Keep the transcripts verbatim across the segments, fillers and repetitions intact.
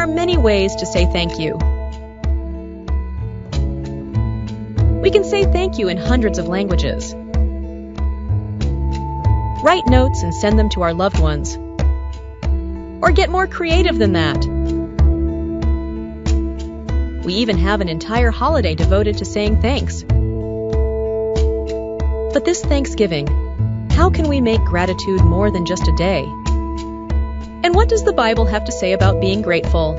are many ways to say thank you. We can say thank you in hundreds of languages. Write notes and send them to our loved ones. Or get more creative than that. We even have an entire holiday devoted to saying thanks. But this Thanksgiving, how can we make gratitude more than just a day? And what does the Bible have to say about being grateful?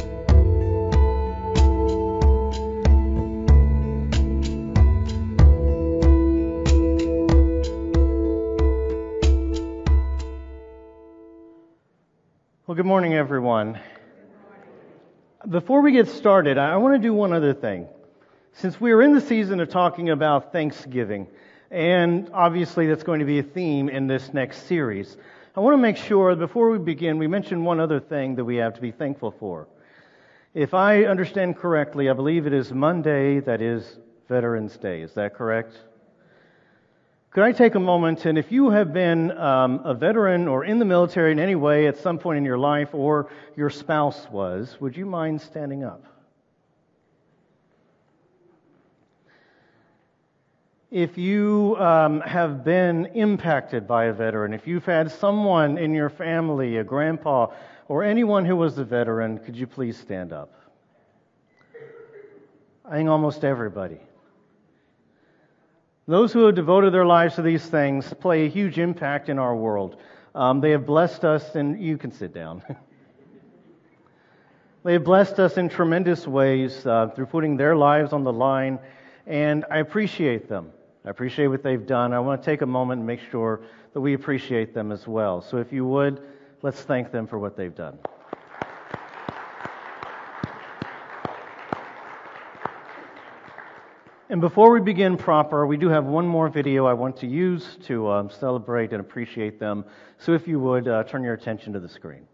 Well, good morning, everyone. Before we get started, I want to do one other thing. Since we are in the season of talking about Thanksgiving, and obviously that's going to be a theme in this next series, I want to make sure before we begin, we mention one other thing that we have to be thankful for. If I understand correctly, I believe it is Monday that is Veterans Day. Is that correct? Could I take a moment, and if you have been um, a veteran or in the military in any way at some point in your life, or your spouse was, would you mind standing up? If you um, have been impacted by a veteran, if you've had someone in your family, a grandpa, or anyone who was a veteran, could you please stand up? I think almost everybody. Those who have devoted their lives to these things play a huge impact in our world. Um, they have blessed us, and you can sit down. They have blessed us in tremendous ways uh, through putting their lives on the line, and I appreciate them. I appreciate what they've done. I want to take a moment and make sure that we appreciate them as well. So if you would, let's thank them for what they've done. And before we begin proper, we do have one more video I want to use to um, celebrate and appreciate them. So if you would, uh, turn your attention to the screen.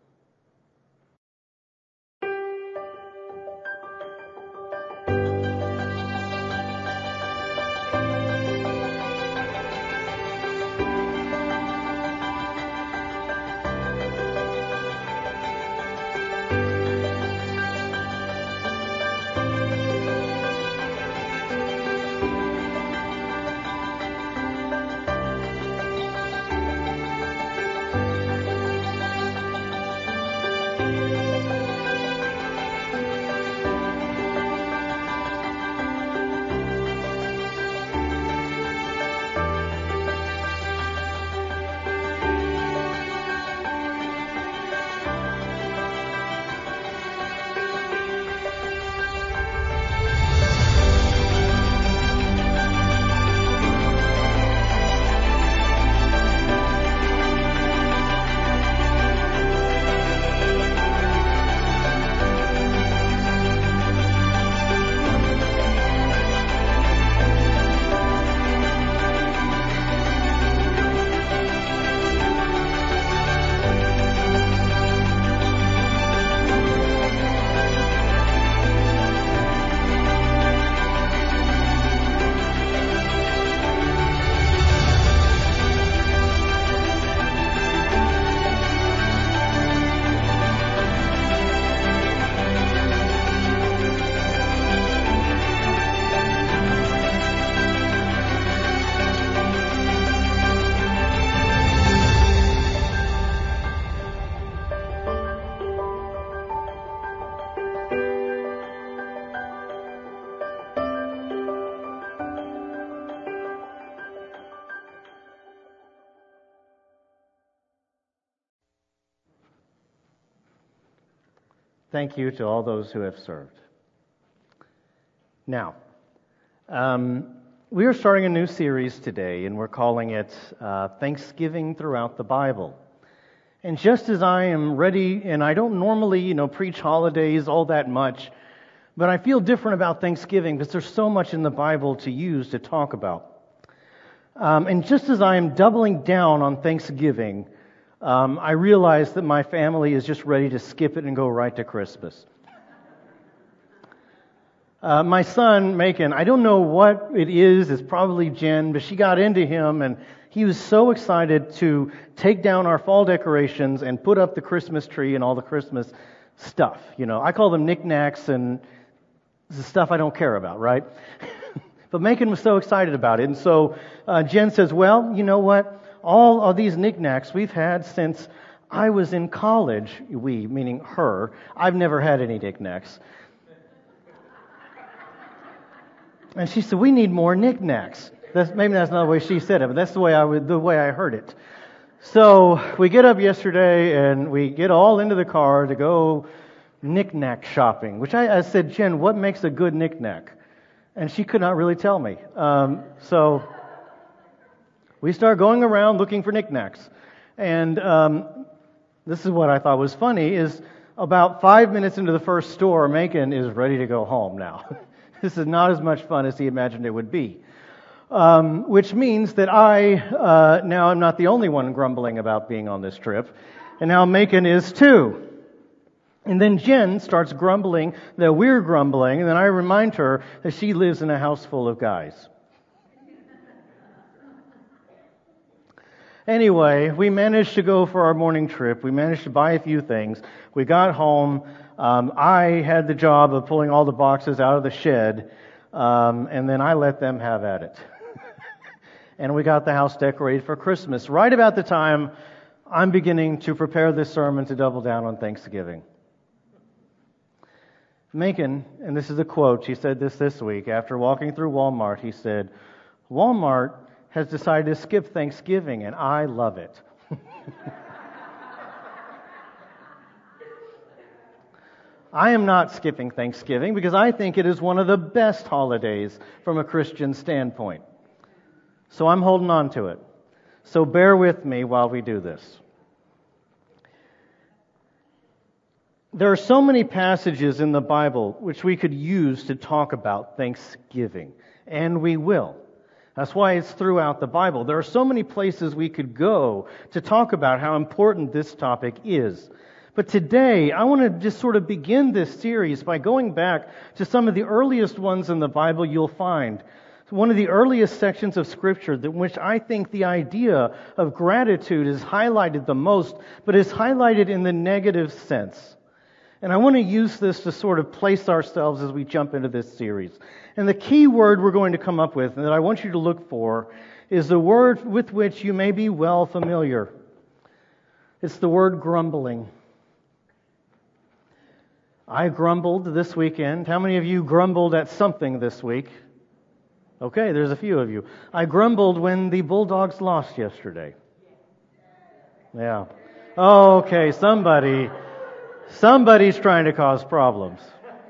Thank you to all those who have served. Now, um, we are starting a new series today, and we're calling it uh, Thanksgiving Throughout the Bible. And just as I am ready, and I don't normally, you know, preach holidays all that much, but I feel different about Thanksgiving because there's so much in the Bible to use to talk about. Um, and just as I am doubling down on Thanksgiving, Um, I realize that my family is just ready to skip it and go right to Christmas. Uh, my son, Macon, I don't know what it is, it's probably Jen, but she got into him and he was so excited to take down our fall decorations and put up the Christmas tree and all the Christmas stuff. You know, I call them knickknacks and the stuff I don't care about, right? But Macon was so excited about it. And so uh, Jen says, well, you know what? All of these knickknacks we've had since I was in college. We, meaning her. I've never had any knickknacks. And she said, we need more knickknacks. That's, maybe that's not the way she said it, but that's the way I would, the way I heard it. So we get up yesterday and we get all into the car to go knickknack shopping, which I, I said, Jen, what makes a good knickknack? And she could not really tell me. Um, so we start going around looking for knickknacks. And um, this is what I thought was funny, is about five minutes into the first store, Macon is ready to go home now. This is not as much fun as he imagined it would be. Um, which means that I, uh, now I'm not the only one grumbling about being on this trip, and now Macon is too. And then Jen starts grumbling that we're grumbling, and then I remind her that she lives in a house full of guys. Anyway, we managed to go for our morning trip. We managed to buy a few things. We got home. Um, I had the job of pulling all the boxes out of the shed, um, and then I let them have at it. And we got the house decorated for Christmas, right about the time I'm beginning to prepare this sermon to double down on Thanksgiving. Macon, and this is a quote, he said this this week, after walking through Walmart, he said, Walmart has decided to skip Thanksgiving, and I love it. I am not skipping Thanksgiving because I think it is one of the best holidays from a Christian standpoint. So I'm holding on to it. So bear with me while we do this. There are so many passages in the Bible which we could use to talk about Thanksgiving, and we will. That's why it's throughout the Bible. There are so many places we could go to talk about how important this topic is. But today, I want to just sort of begin this series by going back to some of the earliest ones in the Bible you'll find. One of the earliest sections of Scripture in which I think the idea of gratitude is highlighted the most, but is highlighted in the negative sense. And I want to use this to sort of place ourselves as we jump into this series. And the key word we're going to come up with, and that I want you to look for, is the word with which you may be well familiar. It's the word grumbling. I grumbled this weekend. How many of you grumbled at something this week? Okay, there's a few of you. I grumbled when the Bulldogs lost yesterday. Yeah. Okay, somebody, somebody's trying to cause problems.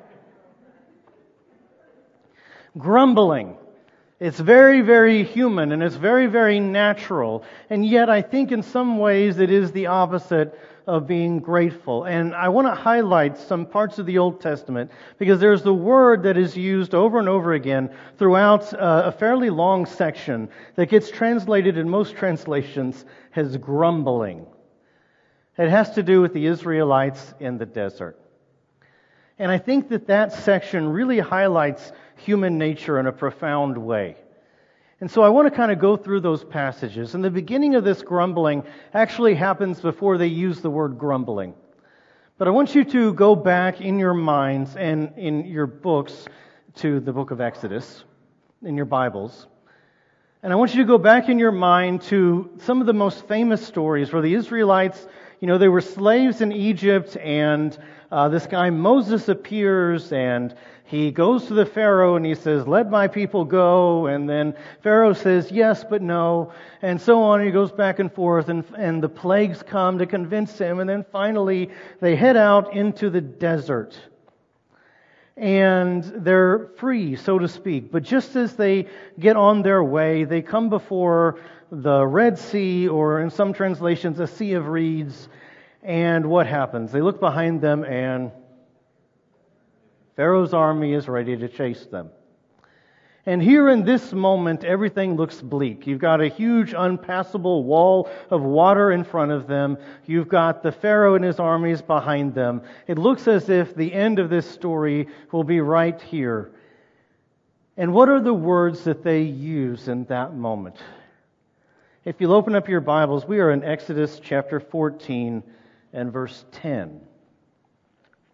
Grumbling. It's very, very human and it's very, very natural. And yet I think in some ways it is the opposite of being grateful. And I want to highlight some parts of the Old Testament because there's the word that is used over and over again throughout uh, a fairly long section that gets translated in most translations as grumbling. It has to do with the Israelites in the desert. And I think that that section really highlights human nature in a profound way. And so I want to kind of go through those passages. And the beginning of this grumbling actually happens before they use the word grumbling. But I want you to go back in your minds and in your books to the book of Exodus, in your Bibles. And I want you to go back in your mind to some of the most famous stories where the Israelites, you know, they were slaves in Egypt, and uh, this guy Moses appears, and he goes to the Pharaoh and he says, let my people go. And then Pharaoh says, yes, but no. And so on. He goes back and forth, and, and the plagues come to convince him. And then finally, they head out into the desert. And they're free, so to speak. But just as they get on their way, they come before the Red Sea, or in some translations, a sea of reeds. And what happens? They look behind them, and Pharaoh's army is ready to chase them. And here in this moment, everything looks bleak. You've got a huge unpassable wall of water in front of them. You've got the Pharaoh and his armies behind them. It looks as if the end of this story will be right here. And what are the words that they use in that moment? If you'll open up your Bibles, we are in Exodus chapter fourteen and verse ten.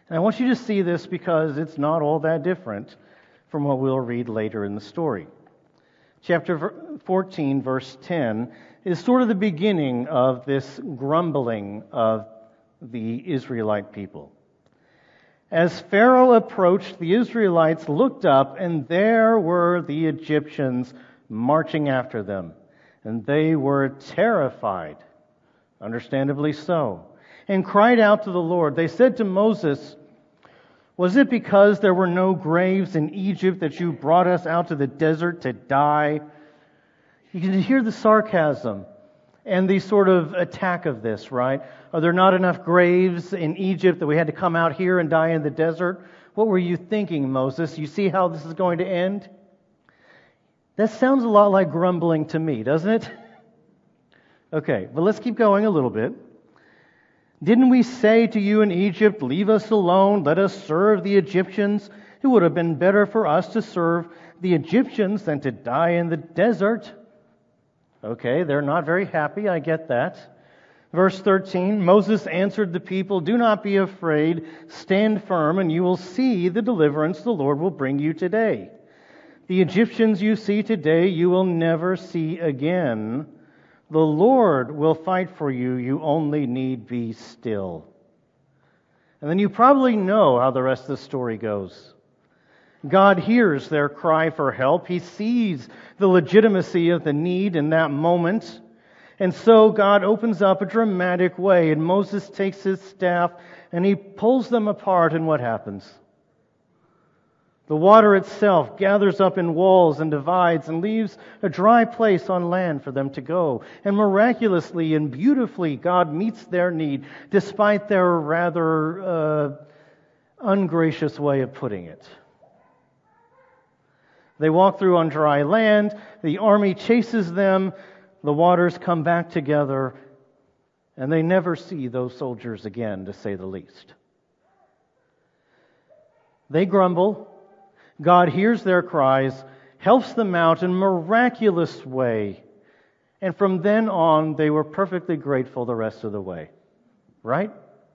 And I want you to see this because it's not all that different from what we'll read later in the story. Chapter fourteen, verse ten, is sort of the beginning of this grumbling of the Israelite people. As Pharaoh approached, the Israelites looked up, and there were the Egyptians marching after them. And they were terrified, understandably so, and cried out to the Lord. They said to Moses, "Was it because there were no graves in Egypt that you brought us out to the desert to die?" You can hear the sarcasm and the sort of attack of this, right? Are there not enough graves in Egypt that we had to come out here and die in the desert? What were you thinking, Moses? You see how this is going to end? That sounds a lot like grumbling to me, doesn't it? Okay, but let's keep going a little bit. Didn't we say to you in Egypt, leave us alone, let us serve the Egyptians? It would have been better for us to serve the Egyptians than to die in the desert. Okay, they're not very happy, I get that. Verse thirteen, Moses answered the people, "Do not be afraid, stand firm, and you will see the deliverance the Lord will bring you today. The Egyptians you see today, you will never see again. The Lord will fight for you, you only need be still." And then you probably know how the rest of the story goes. God hears their cry for help. He sees the legitimacy of the need in that moment. And so God opens up a dramatic way, and Moses takes his staff and he pulls them apart, and what happens? The water itself gathers up in walls and divides and leaves a dry place on land for them to go. And miraculously and beautifully, God meets their need, despite their rather uh, ungracious way of putting it. They walk through on dry land, the army chases them, the waters come back together, and they never see those soldiers again, to say the least. They grumble. God hears their cries, helps them out in a miraculous way, and from then on, they were perfectly grateful the rest of the way. Right?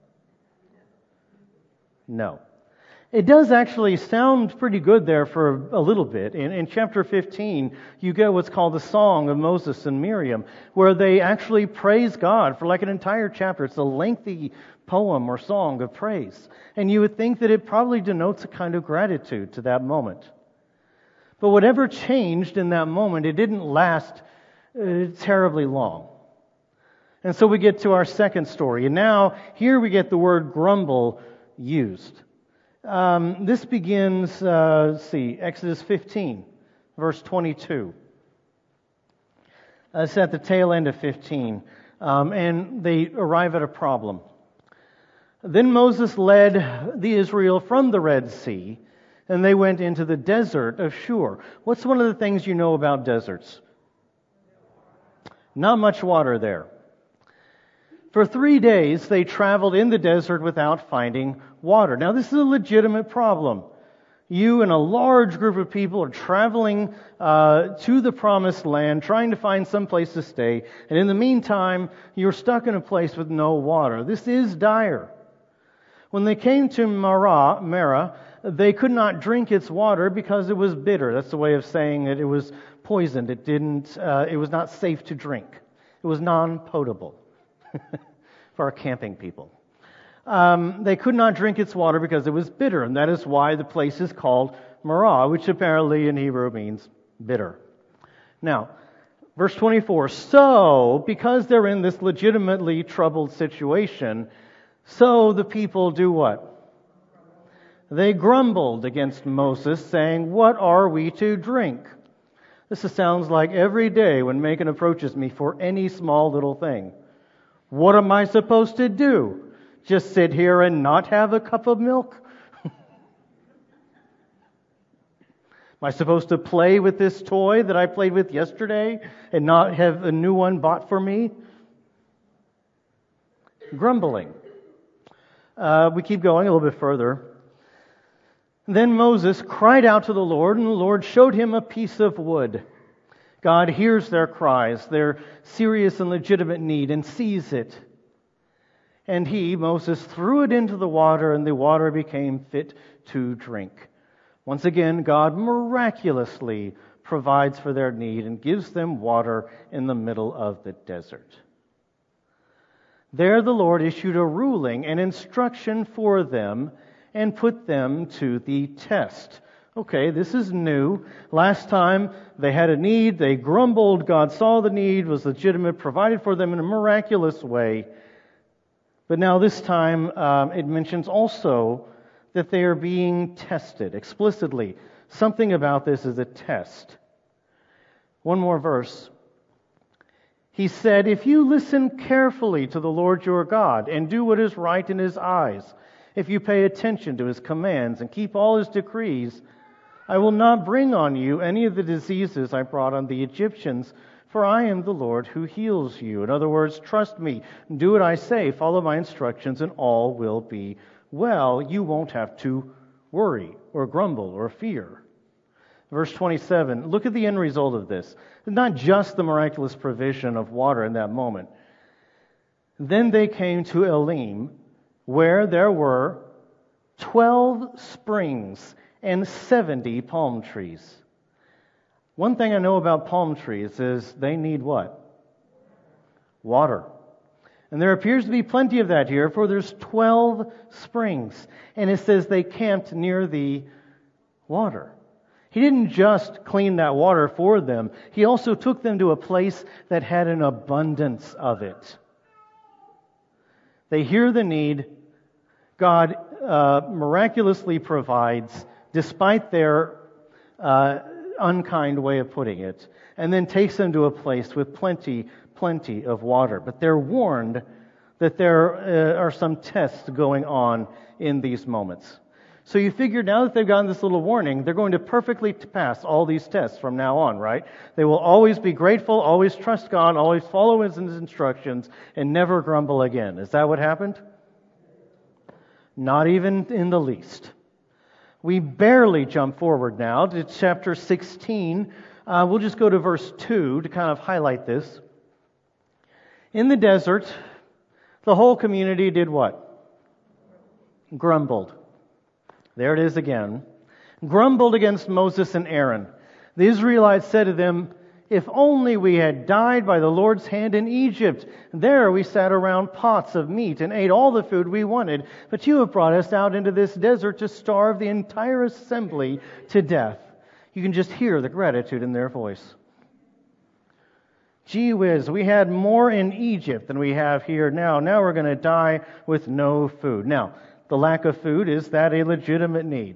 No. It does actually sound pretty good there for a little bit. In, in chapter fifteen, you get what's called the Song of Moses and Miriam, where they actually praise God for like an entire chapter. It's a lengthy poem or song of praise. And you would think that it probably denotes a kind of gratitude to that moment. But whatever changed in that moment, it didn't last uh, terribly long. And so we get to our second story. And now, here we get the word grumble used. Um, this begins, uh, let's see, Exodus fifteen, verse twenty-two. Uh, it's at the tail end of fifteen. Um, and they arrive at a problem. Then Moses led the Israel from the Red Sea, and they went into the desert of Shur. What's one of the things you know about deserts? Not much water there. For three days, they traveled in the desert without finding water. Now, this is a legitimate problem. You and a large group of people are traveling uh, to the promised land, trying to find some place to stay, and in the meantime, you're stuck in a place with no water. This is dire. When they came to Marah, Marah, they could not drink its water because it was bitter. That's the way of saying that it was poisoned. It didn't. Uh, it was not safe to drink. It was non-potable for our camping people. Um, they could not drink its water because it was bitter, and that is why the place is called Marah, which apparently in Hebrew means bitter. Now, verse twenty-four, so, because they're in this legitimately troubled situation, so the people do what? They grumbled against Moses, saying, "What are we to drink?" This sounds like every day when Macon approaches me for any small little thing. What am I supposed to do? Just sit here and not have a cup of milk? Am I supposed to play with this toy that I played with yesterday and not have a new one bought for me? Grumbling. Uh, we keep going a little bit further. Then Moses cried out to the Lord, and the Lord showed him a piece of wood. God hears their cries, their serious and legitimate need, and sees it. And he, Moses, threw it into the water, and the water became fit to drink. Once again, God miraculously provides for their need and gives them water in the middle of the desert. There the Lord issued a ruling and instruction for them and put them to the test. Okay, this is new. Last time they had a need, they grumbled, God saw the need, was legitimate, provided for them in a miraculous way. But now this time um, it mentions also that they are being tested explicitly. Something about this is a test. One more verse. He said, if you listen carefully to the Lord your God and do what is right in His eyes, if you pay attention to His commands and keep all His decrees, I will not bring on you any of the diseases I brought on the Egyptians, for I am the Lord who heals you. In other words, trust me, do what I say, follow my instructions, and all will be well. You won't have to worry or grumble or fear. Verse twenty-seven, look at the end result of this. Not just the miraculous provision of water in that moment. Then they came to Elim, where there were twelve springs and seventy palm trees. One thing I know about palm trees is they need what? Water. And there appears to be plenty of that here, for there's twelve springs. And it says they camped near the water. He didn't just clean that water for them. He also took them to a place that had an abundance of it. They hear the need. God uh, miraculously provides, despite their uh, unkind way of putting it, and then takes them to a place with plenty, plenty of water. But they're warned that there uh, are some tests going on in these moments. So you figure now that they've gotten this little warning, they're going to perfectly pass all these tests from now on, right? They will always be grateful, always trust God, always follow His instructions, and never grumble again. Is that what happened? Not even in the least. We barely jump forward now to chapter sixteen. Uh, we'll just go to verse two to kind of highlight this. In the desert, the whole community did what? Grumbled. There it is again. Grumbled against Moses and Aaron. The Israelites said to them, if only we had died by the Lord's hand in Egypt. There we sat around pots of meat and ate all the food we wanted. But you have brought us out into this desert to starve the entire assembly to death. You can just hear the gratitude in their voice. Gee whiz, we had more in Egypt than we have here now. Now we're going to die with no food. Now, the lack of food, is that a legitimate need?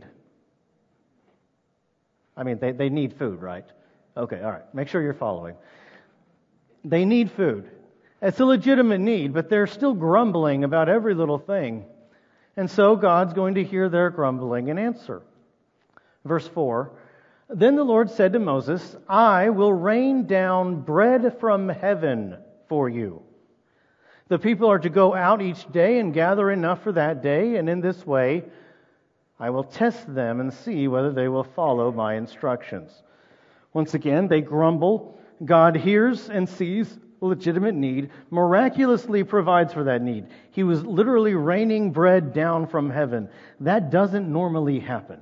I mean, they, they need food, right? Okay, all right. Make sure you're following. They need food. It's a legitimate need, but they're still grumbling about every little thing. And so God's going to hear their grumbling and answer. Verse four, then the Lord said to Moses, I will rain down bread from heaven for you. The people are to go out each day and gather enough for that day, and in this way I will test them and see whether they will follow my instructions. Once again, they grumble. God hears and sees a legitimate need, miraculously provides for that need. He was literally raining bread down from heaven. That doesn't normally happen.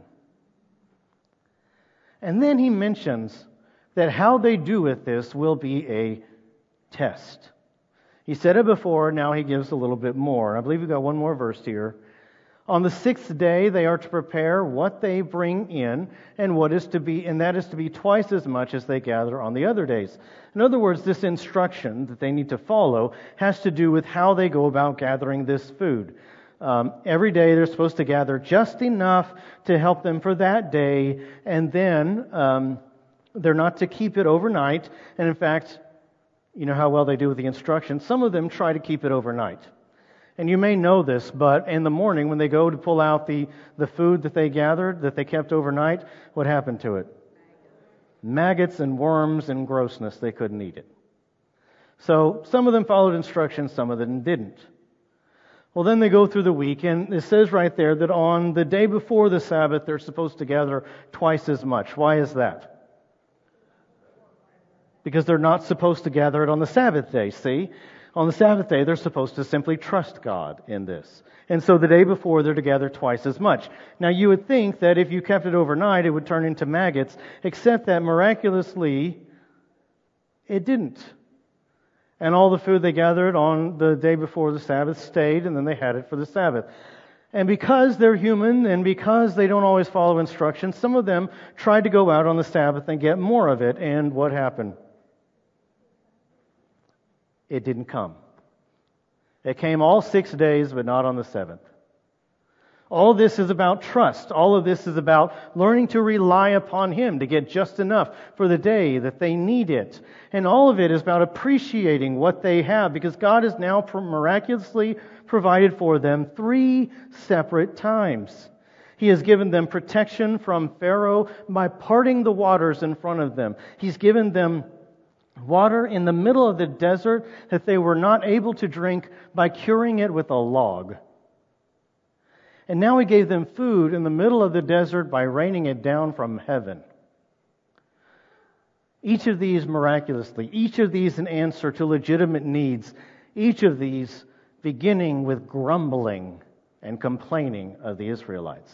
And then he mentions that how they do with this will be a test. He said it before, now he gives a little bit more. I believe we've got one more verse here. On the sixth day, they are to prepare what they bring in, and what is to be, and that is to be twice as much as they gather on the other days. In other words, this instruction that they need to follow has to do with how they go about gathering this food. Um, every day they're supposed to gather just enough to help them for that day, and then um, they're not to keep it overnight. And in fact, you know how well they do with the instructions. Some of them try to keep it overnight. And you may know this, but in the morning when they go to pull out the, the food that they gathered, that they kept overnight, what happened to it? Maggots and worms and grossness. They couldn't eat it. So some of them followed instructions, some of them didn't. Well, then they go through the week, and it says right there that on the day before the Sabbath, they're supposed to gather twice as much. Why is that? Because they're not supposed to gather it on the Sabbath day, see? On the Sabbath day, they're supposed to simply trust God in this. And so the day before, they're together twice as much. Now, you would think that if you kept it overnight, it would turn into maggots, except that miraculously, it didn't. And all the food they gathered on the day before the Sabbath stayed, and then they had it for the Sabbath. And because they're human, and because they don't always follow instructions, some of them tried to go out on the Sabbath and get more of it. And what happened? It didn't come. It came all six days, but not on the seventh. All of this is about trust. All of this is about learning to rely upon Him to get just enough for the day that they need it. And all of it is about appreciating what they have, because God has now miraculously provided for them three separate times. He has given them protection from Pharaoh by parting the waters in front of them. He's given them water in the middle of the desert that they were not able to drink by curing it with a log. And now He gave them food in the middle of the desert by raining it down from heaven. Each of these miraculously, each of these in answer to legitimate needs, each of these beginning with grumbling and complaining of the Israelites.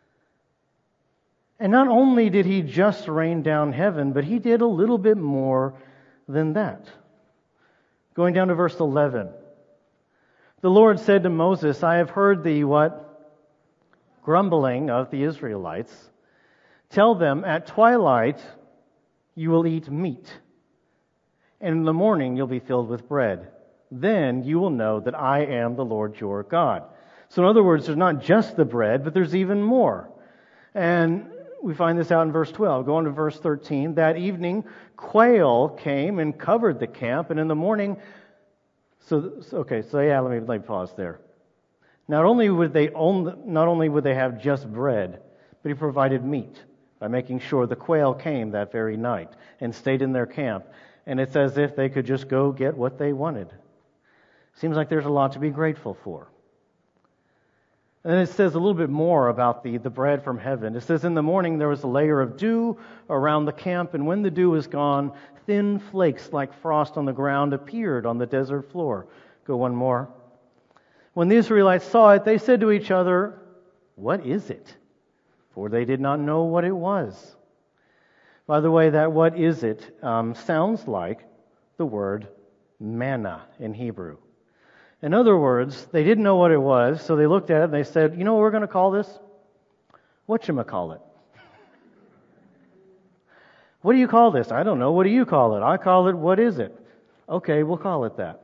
And not only did He just rain down heaven, but He did a little bit more than that. Going down to verse eleven. The Lord said to Moses, I have heard the what? Grumbling of the Israelites. Tell them, at twilight you will eat meat, and in the morning you'll be filled with bread. Then you will know that I am the Lord your God. So in other words, there's not just the bread, but there's even more. And we find this out in verse twelve. Go on to verse thirteen. That evening, quail came and covered the camp, and in the morning... So, okay, so yeah, let me, let me pause there. Not only would they only, not only would they have just bread, but He provided meat by making sure the quail came that very night and stayed in their camp. And it's as if they could just go get what they wanted. Seems like there's a lot to be grateful for. And then it says a little bit more about the, the bread from heaven. It says, in the morning there was a layer of dew around the camp, and when the dew was gone, thin flakes like frost on the ground appeared on the desert floor. Go one more. When the Israelites saw it, they said to each other, what is it? For they did not know what it was. By the way, that what is it um, sounds like the word manna in Hebrew. In other words, they didn't know what it was, so they looked at it and they said, you know what we're going to call this? Whatchamacallit. What do you call this? I don't know. What do you call it? I call it, what is it? Okay, we'll call it that.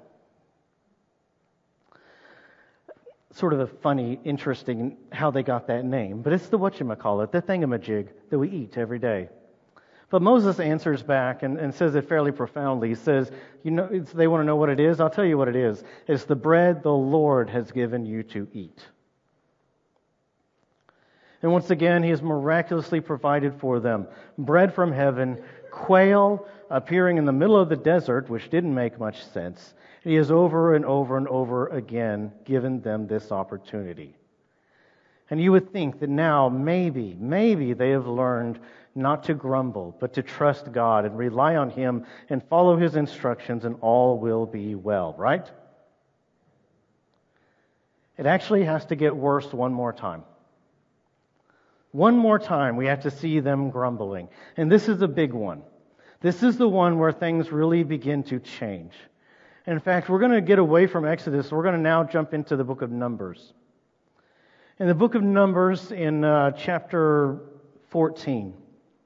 Sort of a funny, interesting how they got that name, but it's the whatchamacallit, the thingamajig that we eat every day. But Moses answers back and, and says it fairly profoundly. He says, you know, it's, they want to know what it is? I'll tell you what it is. It's the bread the Lord has given you to eat. And once again, He has miraculously provided for them bread from heaven, quail appearing in the middle of the desert, which didn't make much sense. He has over and over and over again given them this opportunity. And you would think that now maybe, maybe they have learned not to grumble, but to trust God and rely on Him and follow His instructions, and all will be well, right? It actually has to get worse one more time. One more time we have to see them grumbling. And this is a big one. This is the one where things really begin to change. In fact, we're going to get away from Exodus. We're going to now jump into the book of Numbers. In the book of Numbers, in uh, chapter fourteen,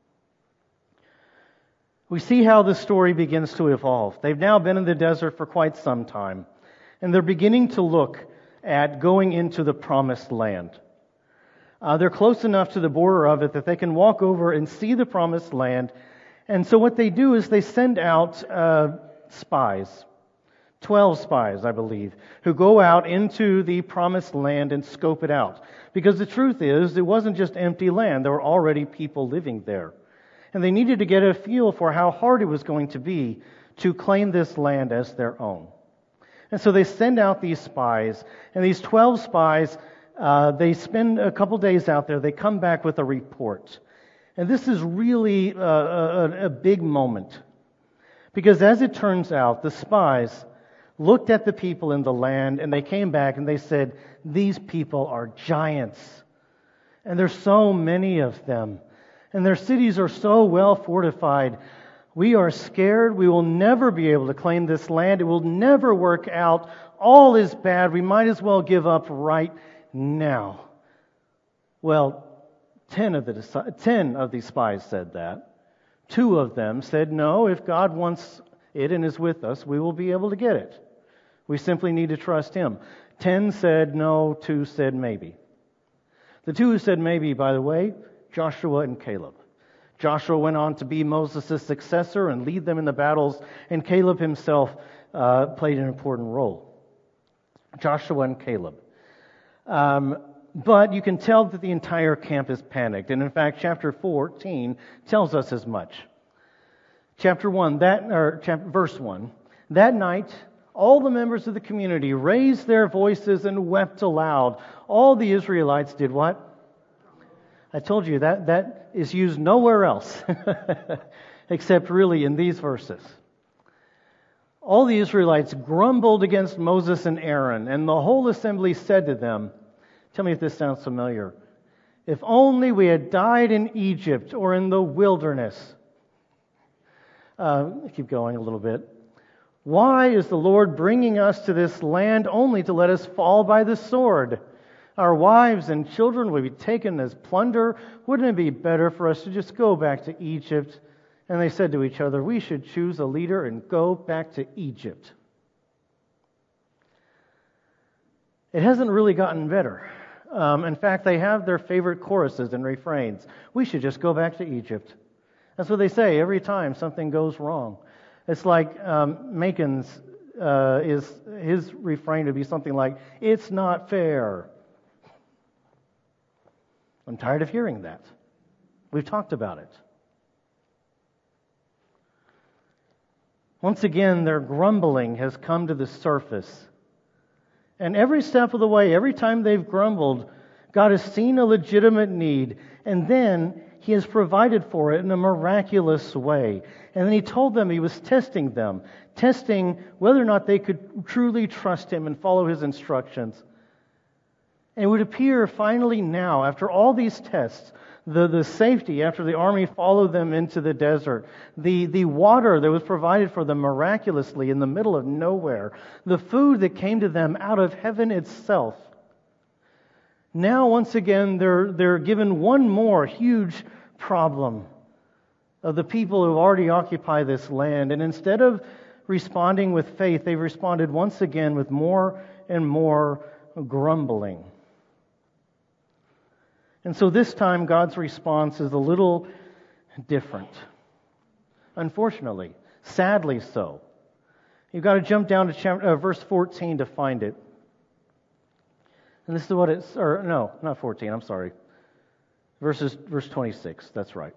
we see how the story begins to evolve. They've now been in the desert for quite some time, and they're beginning to look at going into the promised land. Uh, they're close enough to the border of it that they can walk over and see the promised land. And so what they do is they send out uh, spies. Twelve spies, I believe, who go out into the promised land and scope it out. Because the truth is, it wasn't just empty land. There were already people living there. And they needed to get a feel for how hard it was going to be to claim this land as their own. And so they send out these spies. And these twelve spies, uh, they spend a couple days out there. They come back with a report. And this is really a, a, a big moment. Because as it turns out, the spies looked at the people in the land, and they came back and they said, these people are giants. And there's so many of them. And their cities are so well fortified. We are scared. We will never be able to claim this land. It will never work out. All is bad. We might as well give up right now. Well, ten of the ten of these spies said that. Two of them said, no, if God wants it and is with us, we will be able to get it. We simply need to trust Him. Ten said no, two said maybe. The two who said maybe, by the way, Joshua and Caleb. Joshua went on to be Moses' successor and lead them in the battles, and Caleb himself uh, played an important role. Joshua and Caleb. Um, but you can tell that the entire camp is panicked, and in fact, chapter fourteen tells us as much. Chapter one, that or chapter, verse one. That night, all the members of the community raised their voices and wept aloud. All the Israelites did what? I told you that that is used nowhere else except really in these verses. All the Israelites grumbled against Moses and Aaron, and the whole assembly said to them, tell me if this sounds familiar, if only we had died in Egypt or in the wilderness. Uh, keep going a little bit. Why is the Lord bringing us to this land only to let us fall by the sword? Our wives and children will be taken as plunder. Wouldn't it be better for us to just go back to Egypt? And they said to each other, we should choose a leader and go back to Egypt. It hasn't really gotten better. Um, in fact, they have their favorite choruses and refrains. We should just go back to Egypt. That's what they say every time something goes wrong. It's like um, Macon's, uh, is his refrain to be something like, it's not fair. I'm tired of hearing that. We've talked about it. Once again, their grumbling has come to the surface. And every step of the way, every time they've grumbled, God has seen a legitimate need, and then He has provided for it in a miraculous way. And then He told them He was testing them, testing whether or not they could truly trust Him and follow His instructions. And it would appear finally now, after all these tests, the, the safety after the army followed them into the desert, the, the water that was provided for them miraculously in the middle of nowhere, the food that came to them out of heaven itself. Now, once again, they're, they're given one more huge problem of the people who already occupy this land. And instead of responding with faith, they've responded once again with more and more grumbling. And so this time, God's response is a little different. Unfortunately, sadly so. You've got to jump down to chapter, uh, verse fourteen to find it. And this is what it's, or no, not fourteen, I'm sorry. Verses, verse twenty-six, that's right.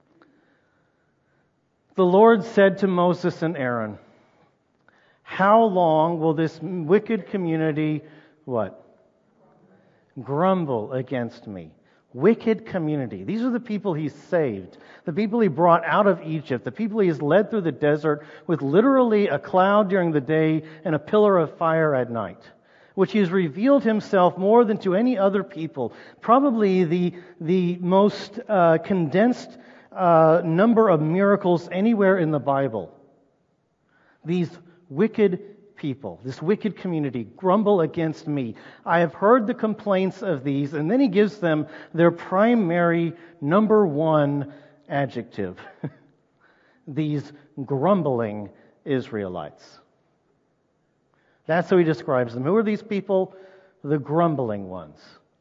The Lord said to Moses and Aaron, how long will this wicked community, what? Grumble against me. Wicked community. These are the people He's saved. The people He brought out of Egypt. The people He has led through the desert with literally a cloud during the day and a pillar of fire at night, which He has revealed Himself more than to any other people. Probably the, the most uh, condensed uh, number of miracles anywhere in the Bible. These wicked people, this wicked community, grumble against me. I have heard the complaints of these, and then He gives them their primary number one adjective. These grumbling Israelites. That's how He describes them. Who are these people? The grumbling ones.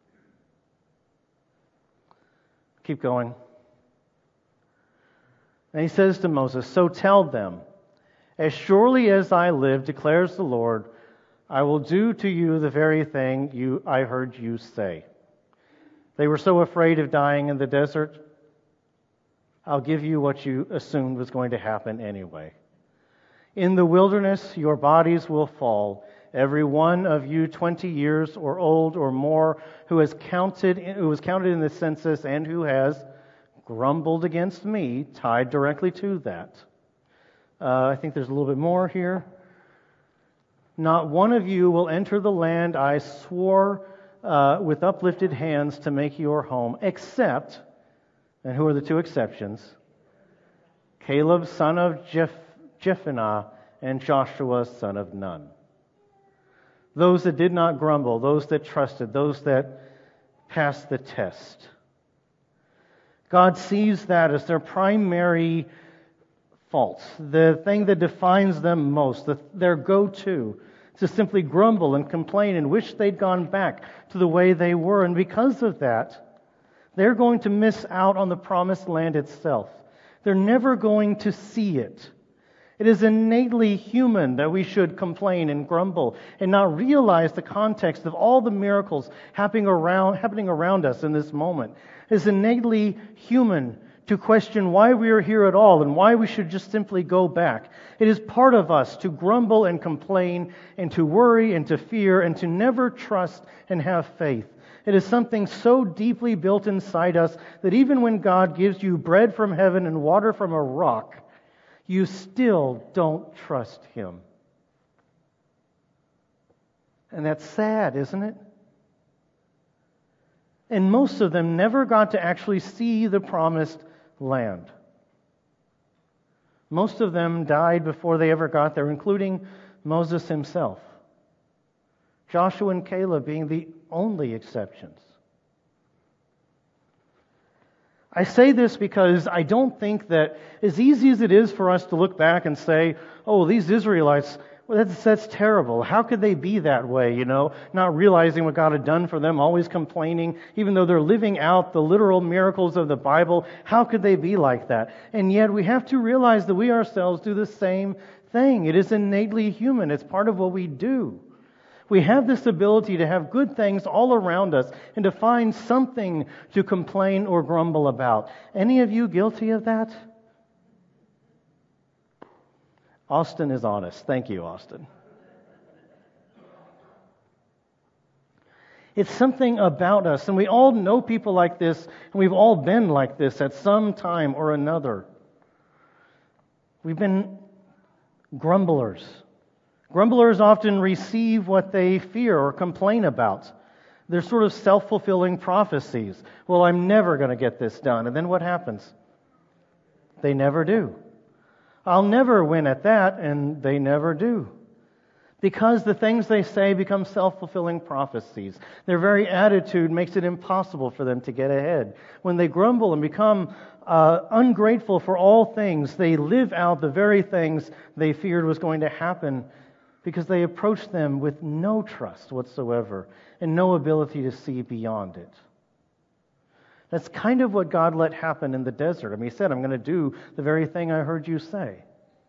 Keep going. And He says to Moses, so tell them, as surely as I live, declares the Lord, I will do to you the very thing you I heard you say. They were so afraid of dying in the desert, I'll give you what you assumed was going to happen anyway. In the wilderness, your bodies will fall, every one of you twenty years or old or more, who has counted, who was counted in the census and who has grumbled against me, tied directly to that. Uh, I think there's a little bit more here. Not one of you will enter the land I swore uh, with uplifted hands to make your home, except, and who are the two exceptions? Caleb, son of Jeph- Jephunneh, and Joshua, son of Nun. Those that did not grumble, those that trusted, those that passed the test. God sees that as their primary fault, the thing that defines them most, the, their go-to, to simply grumble and complain and wish they'd gone back to the way they were. And because of that, they're going to miss out on the promised land itself. They're never going to see it. It is innately human that we should complain and grumble and not realize the context of all the miracles happening around, happening around us in this moment. It is innately human to question why we are here at all and why we should just simply go back. It is part of us to grumble and complain and to worry and to fear and to never trust and have faith. It is something so deeply built inside us that even when God gives you bread from heaven and water from a rock, you still don't trust Him. And that's sad, isn't it? And most of them never got to actually see the promised land. Most of them died before they ever got there, including Moses himself. Joshua and Caleb being the only exceptions. I say this because I don't think that as easy as it is for us to look back and say, oh, these Israelites, well, that's, that's terrible. How could they be that way, you know, not realizing what God had done for them, always complaining, even though they're living out the literal miracles of the Bible. How could they be like that? And yet we have to realize that we ourselves do the same thing. It is innately human. It's part of what we do. We have this ability to have good things all around us and to find something to complain or grumble about. Any of you guilty of that? Austin is honest. Thank you, Austin. It's something about us, and we all know people like this, and we've all been like this at some time or another. We've been grumblers. Grumblers often receive what they fear or complain about. They're sort of self-fulfilling prophecies. Well, I'm never going to get this done. And then what happens? They never do. I'll never win at that, and they never do. Because the things they say become self-fulfilling prophecies. Their very attitude makes it impossible for them to get ahead. When they grumble and become uh, ungrateful for all things, they live out the very things they feared was going to happen, because they approach them with no trust whatsoever and no ability to see beyond it. That's kind of what God let happen in the desert. I mean, He said, I'm going to do the very thing I heard you say.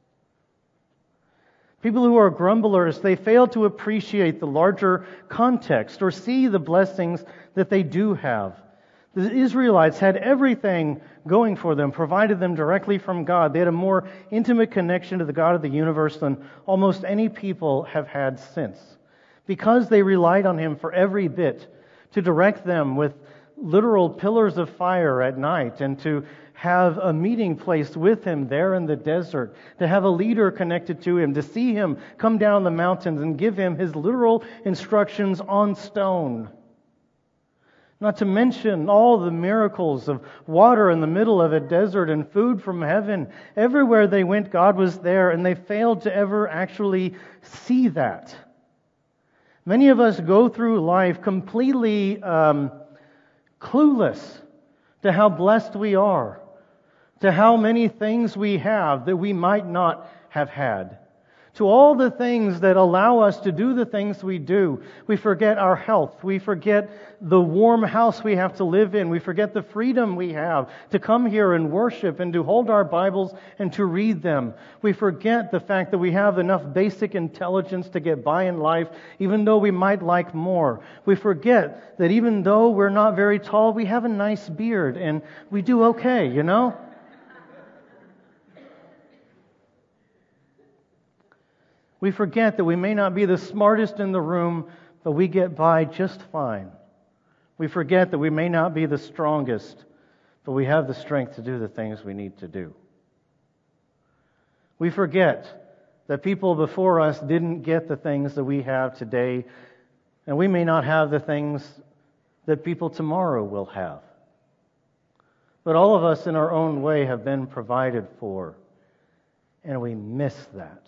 People who are grumblers, they fail to appreciate the larger context or see the blessings that they do have. The Israelites had everything going for them, provided them directly from God. They had a more intimate connection to the God of the universe than almost any people have had since, because they relied on Him for every bit to direct them with literal pillars of fire at night and to have a meeting place with Him there in the desert, to have a leader connected to Him, to see Him come down the mountains and give Him His literal instructions on stone. Not to mention all the miracles of water in the middle of a desert and food from heaven. Everywhere they went, God was there, and they failed to ever actually see that. Many of us go through life completely um, clueless to how blessed we are, to how many things we have that we might not have had, to all the things that allow us to do the things we do. We forget our health. We forget the warm house we have to live in. We forget the freedom we have to come here and worship and to hold our Bibles and to read them. We forget the fact that we have enough basic intelligence to get by in life, even though we might like more. We forget that even though we're not very tall, we have a nice beard and we do okay, you know? We forget that we may not be the smartest in the room, but we get by just fine. We forget that we may not be the strongest, but we have the strength to do the things we need to do. We forget that people before us didn't get the things that we have today, and we may not have the things that people tomorrow will have. But all of us in our own way have been provided for, and we miss that.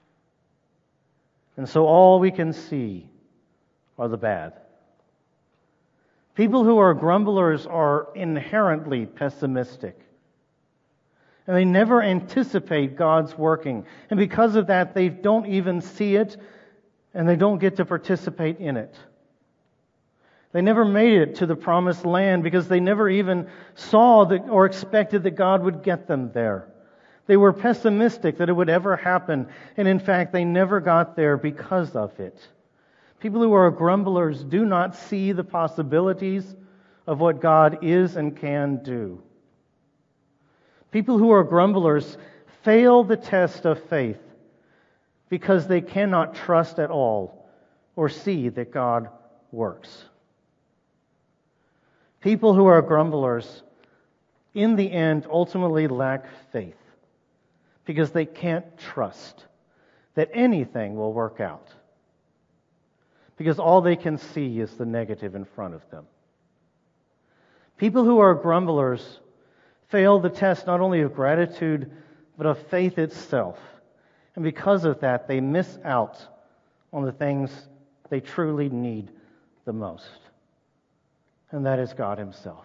And so all we can see are the bad. People who are grumblers are inherently pessimistic. And they never anticipate God's working. And because of that, they don't even see it, and they don't get to participate in it. They never made it to the promised land because they never even saw that or expected that God would get them there. They were pessimistic that it would ever happen, and in fact, they never got there because of it. People who are grumblers do not see the possibilities of what God is and can do. People who are grumblers fail the test of faith because they cannot trust at all or see that God works. People who are grumblers, in the end, ultimately lack faith because they can't trust that anything will work out. Because all they can see is the negative in front of them. People who are grumblers fail the test not only of gratitude, but of faith itself. And because of that, they miss out on the things they truly need the most. And that is God Himself.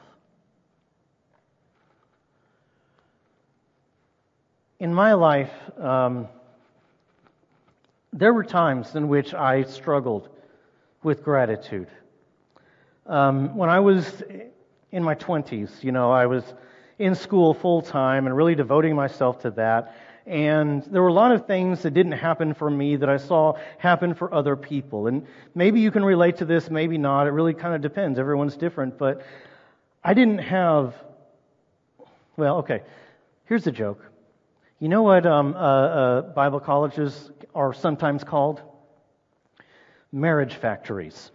In my life, um, there were times in which I struggled with gratitude. Um, when I was in my twenties, you know, I was in school full time and really devoting myself to that. And there were a lot of things that didn't happen for me that I saw happen for other people. And maybe you can relate to this, maybe not. It really kind of depends. Everyone's different. But I didn't have, well, okay, here's the joke. You know what um, uh, uh, Bible colleges are sometimes called? Marriage factories.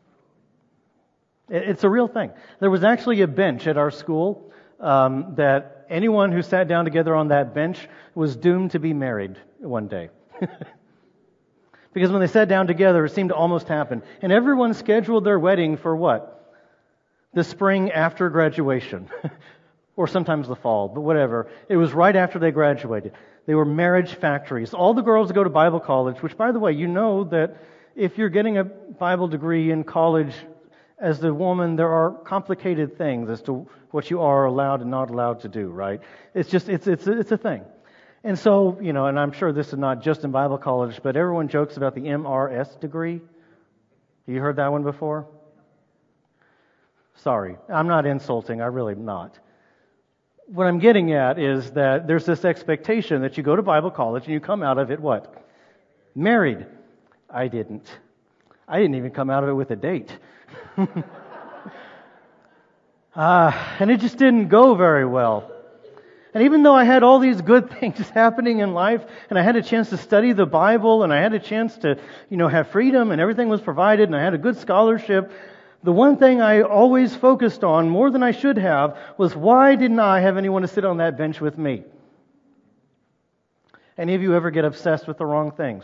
It's a real thing. There was actually a bench at our school um, that anyone who sat down together on that bench was doomed to be married one day. Because when they sat down together, it seemed to almost happen. And everyone scheduled their wedding for what? The spring after graduation. Or sometimes the fall, but whatever. It was right after they graduated. They were marriage factories. All the girls go to Bible college, which, by the way, you know that if you're getting a Bible degree in college as the woman, there are complicated things as to what you are allowed and not allowed to do, right? It's just, it's it's it's a thing. And so, you know, and I'm sure this is not just in Bible college, but everyone jokes about the M R S degree. Have you heard that one before? Sorry, I'm not insulting, I really am not. What I'm getting at is that there's this expectation that you go to Bible college and you come out of it what? Married. I didn't. I didn't even come out of it with a date. uh, and it just didn't go very well. And even though I had all these good things happening in life, and I had a chance to study the Bible, and I had a chance to, you know, have freedom, and everything was provided, and I had a good scholarship, the one thing I always focused on, more than I should have, was why didn't I have anyone to sit on that bench with me? Any of you ever get obsessed with the wrong things?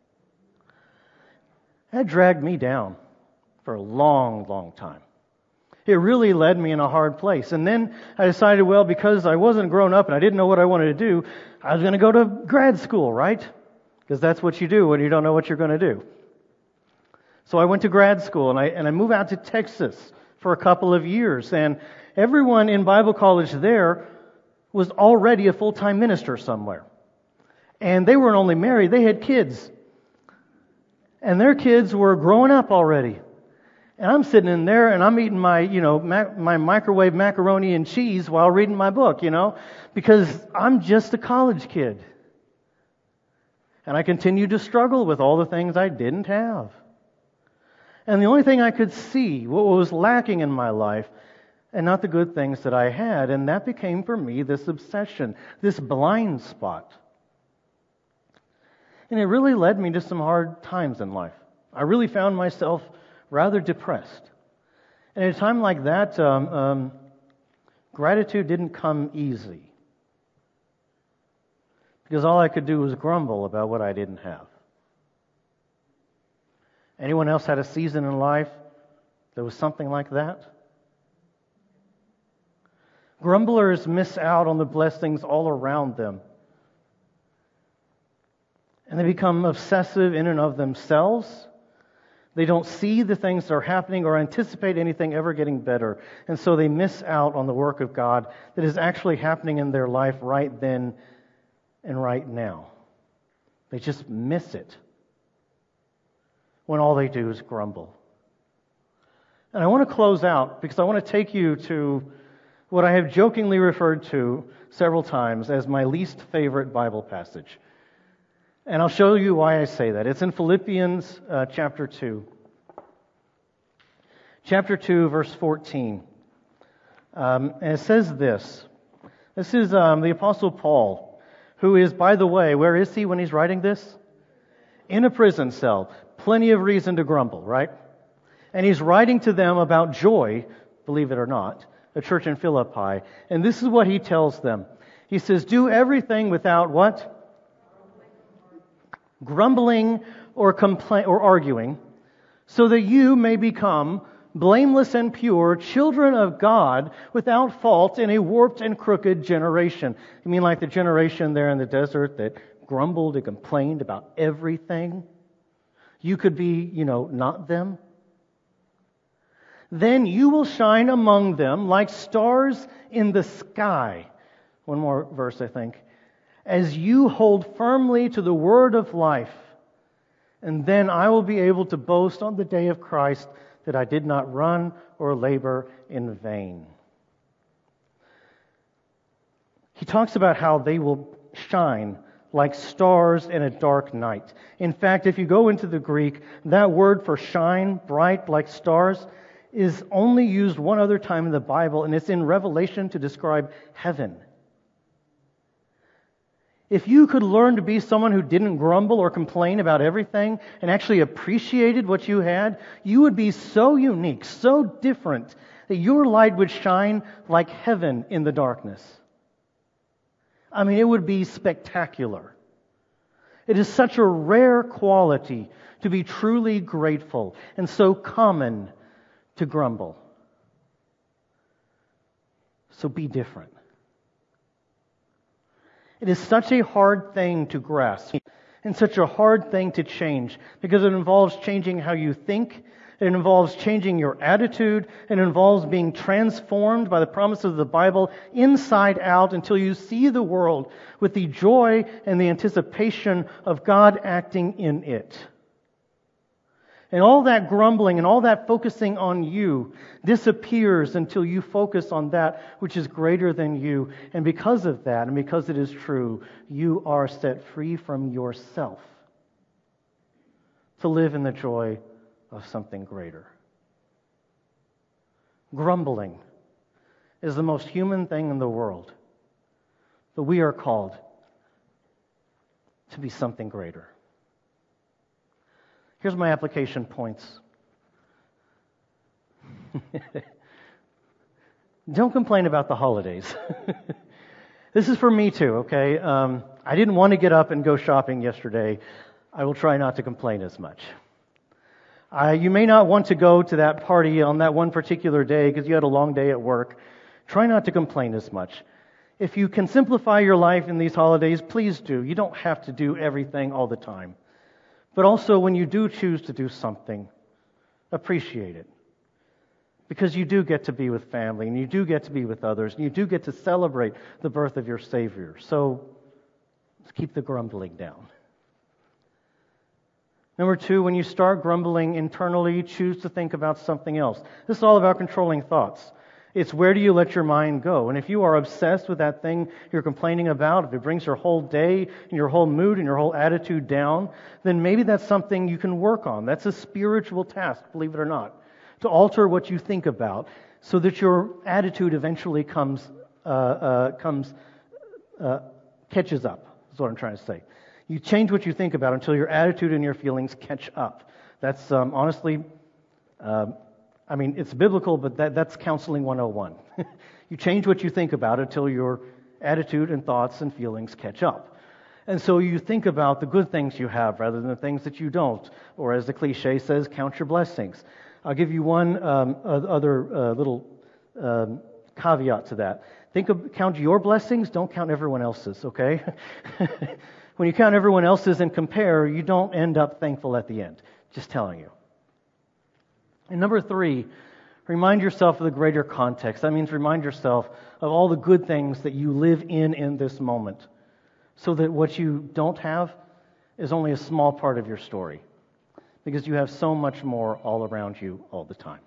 That dragged me down for a long, long time. It really led me in a hard place. And then I decided, well, because I wasn't grown up and I didn't know what I wanted to do, I was going to go to grad school, right? Because that's what you do when you don't know what you're going to do. So I went to grad school, and I and I moved out to Texas for a couple of years. And everyone in Bible college there was already a full-time minister somewhere. And they weren't only married, they had kids. And their kids were growing up already. And I'm sitting in there, and I'm eating my, you know, mac- my microwave macaroni and cheese while reading my book, you know, because I'm just a college kid. And I continued to struggle with all the things I didn't have. And the only thing I could see, what was lacking in my life, and not the good things that I had, and that became for me this obsession, this blind spot. And it really led me to some hard times in life. I really found myself rather depressed. And at a time like that, um, um, gratitude didn't come easy. because all I could do was grumble about what I didn't have. Anyone else had a season in life that was something like that? Grumblers miss out on the blessings all around them. And they become obsessive in and of themselves. They don't see the things that are happening or anticipate anything ever getting better. And so they miss out on the work of God that is actually happening in their life right then and right now. They just miss it when all they do is grumble. And I want to close out because I want to take you to what I have jokingly referred to several times as my least favorite Bible passage. And I'll show you why I say that. It's in Philippians uh, chapter two. Chapter two, verse fourteen. Um, and it says this. This is um, the Apostle Paul, who is, by the way, where is he when he's writing this? In a prison cell. Plenty of reason to grumble, right? And he's writing to them about joy, believe it or not, the church in Philippi. And this is what he tells them. He says, do everything without what? Grumbling or compla- or arguing, so that you may become blameless and pure, children of God, without fault in a warped and crooked generation. You mean like the generation there in the desert that grumbled and complained about everything? You could be, you know, not them. Then you will shine among them like stars in the sky. One more verse, I think. As you hold firmly to the word of life, and then I will be able to boast on the day of Christ that I did not run or labor in vain. He talks about how they will shine like stars in a dark night. In fact, if you go into the Greek, that word for shine, bright like stars, is only used one other time in the Bible, and it's in Revelation to describe heaven. If you could learn to be someone who didn't grumble or complain about everything and actually appreciated what you had, you would be so unique, so different, that your light would shine like heaven in the darkness. I mean, it would be spectacular. It is such a rare quality to be truly grateful and so common to grumble. So be different. It is such a hard thing to grasp and such a hard thing to change because it involves changing how you think, it involves changing your attitude, it involves being transformed by the promises of the Bible inside out until you see the world with the joy and the anticipation of God acting in it. And all that grumbling and all that focusing on you disappears until you focus on that which is greater than you. And because of that, and because it is true, you are set free from yourself to live in the joy of something greater. Grumbling is the most human thing in the world, but we are called to be something greater. Here's my application points. Don't complain about the holidays. This is for me too, okay? Um, I didn't want to get up and go shopping yesterday. I will try not to complain as much. Uh, you may not want to go to that party on that one particular day because you had a long day at work. Try not to complain as much. If you can simplify your life in these holidays, please do. You don't have to do everything all the time. But also, when you do choose to do something, appreciate it. Because you do get to be with family, and you do get to be with others, and you do get to celebrate the birth of your Savior. So, let's keep the grumbling down. Number two, when you start grumbling internally, choose to think about something else. This is all about controlling thoughts. It's where do you let your mind go? And if you are obsessed with that thing you're complaining about, if it brings your whole day and your whole mood and your whole attitude down, then maybe that's something you can work on. That's a spiritual task, believe it or not, to alter what you think about so that your attitude eventually comes, uh, uh, comes, uh, catches up, is what I'm trying to say. You change what you think about until your attitude and your feelings catch up. That's um, honestly... Uh, I mean, it's biblical, but that, that's counseling one oh one. You change what you think about until your attitude and thoughts and feelings catch up. And so you think about the good things you have rather than the things that you don't. Or as the cliche says, count your blessings. I'll give you one um, other uh, little um, caveat to that. Think of count your blessings, don't count everyone else's, okay? When you count everyone else's and compare, you don't end up thankful at the end. Just telling you. And number three, remind yourself of the greater context. That means remind yourself of all the good things that you live in in this moment, so that what you don't have is only a small part of your story, because you have so much more all around you all the time.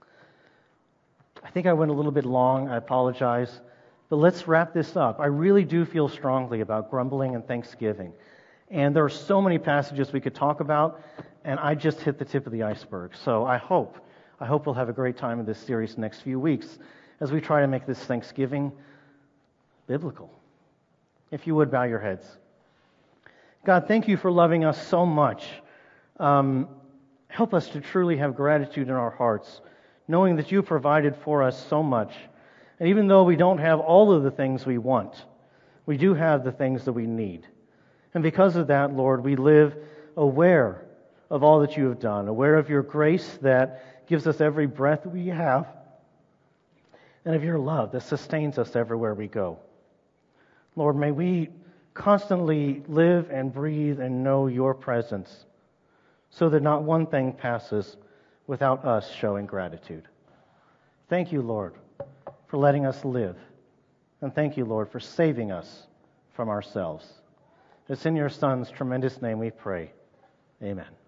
I think I went a little bit long. I apologize. But let's wrap this up. I really do feel strongly about grumbling and thanksgiving. And there are so many passages we could talk about, and I just hit the tip of the iceberg. So I hope, I hope we'll have a great time in this series the next few weeks as we try to make this Thanksgiving biblical. If you would, bow your heads. God, thank you for loving us so much. Um, help us to truly have gratitude in our hearts, knowing that you provided for us so much. And even though we don't have all of the things we want, we do have the things that we need. And because of that, Lord, we live aware of all that you have done, aware of your grace that gives us every breath we have, and of your love that sustains us everywhere we go. Lord, may we constantly live and breathe and know your presence, so that not one thing passes without us showing gratitude. Thank you, Lord, for letting us live. And thank you, Lord, for saving us from ourselves. It's in your Son's tremendous name we pray. Amen.